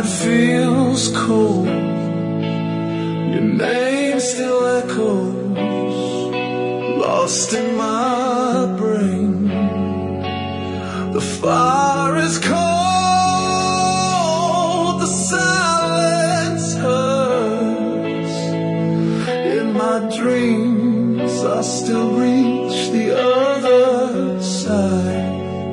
feels cold. Your name still echoes, lost in my brain. The fire is cold, the silence hurts. In my dreams I still reach the other side.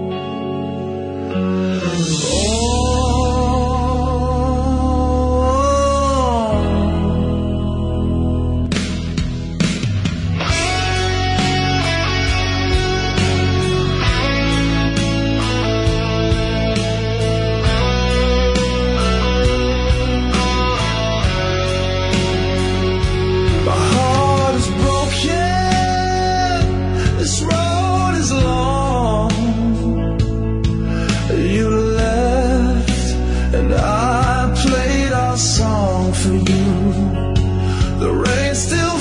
Song for you. The rain still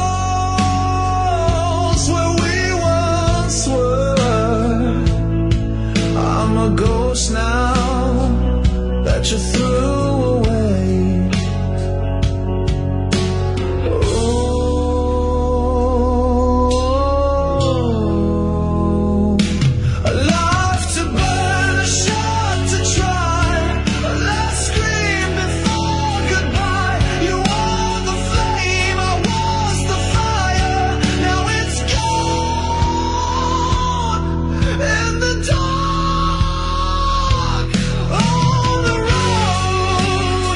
falls where we once were. I'm a ghost now that you threw away. Oh, a life to burn, a shot to try, a last scream before goodbye. You are the flame, I was the fire. Now it's gone in the dark on the road.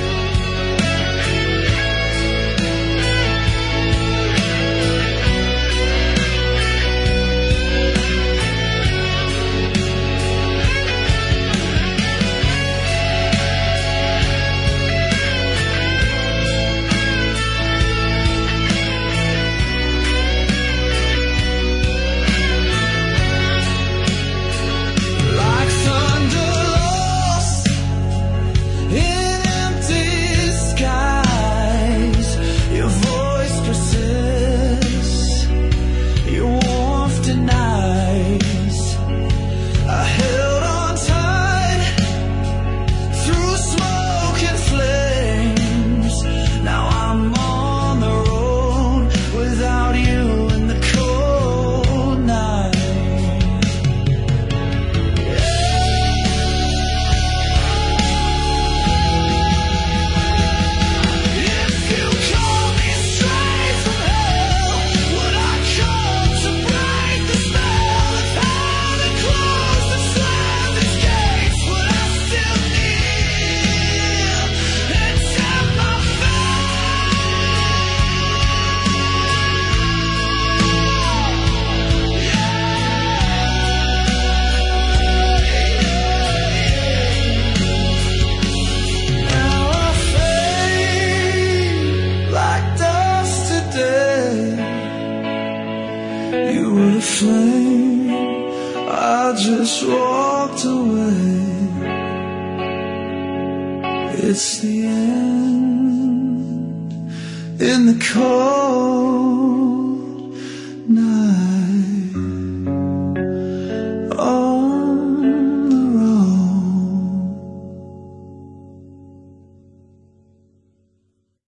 Like thunder lost in empty skies, your voice persists, your warmth denies. I held on tight through smoke and flames. Now I'm on the road without you in the cold night. If you call me straight from hell, would I come to break the spell? If heaven closed and slammed its gates, would I still kneel and tap my Now I fade like dust today. You were the flame, I just walked away. It's the end in the cold.